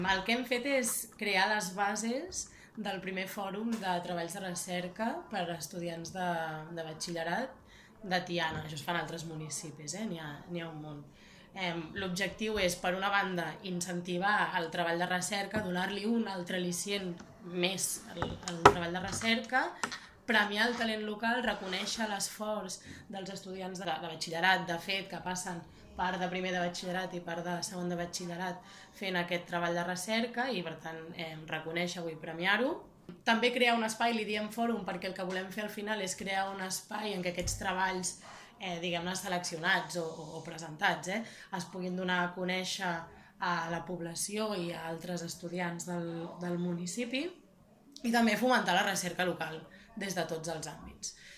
El que hem fet és crear les bases del primer fòrum de treballs de recerca per a estudiants de batxillerat de Tiana. Això es fa en altres municipis, n'hi ha un munt. L'objectiu és, per una banda, incentivar el treball de recerca, donar-li un altre al·licient més al treball de recerca, premiar el talent local, reconèixer l'esforç dels estudiants de batxillerat, de fet, que passen part de primer de batxillerat i part de segon de batxillerat fent aquest treball de recerca i, per tant, reconèixer-ho i premiar-ho. També crear un espai, li diem fòrum, perquè el que volem fer al final és crear un espai en què aquests treballs, diguem-ne, seleccionats o presentats, es puguin donar a conèixer a la població i a altres estudiants del municipi, i també fomentar la recerca local des de tots els àmbits.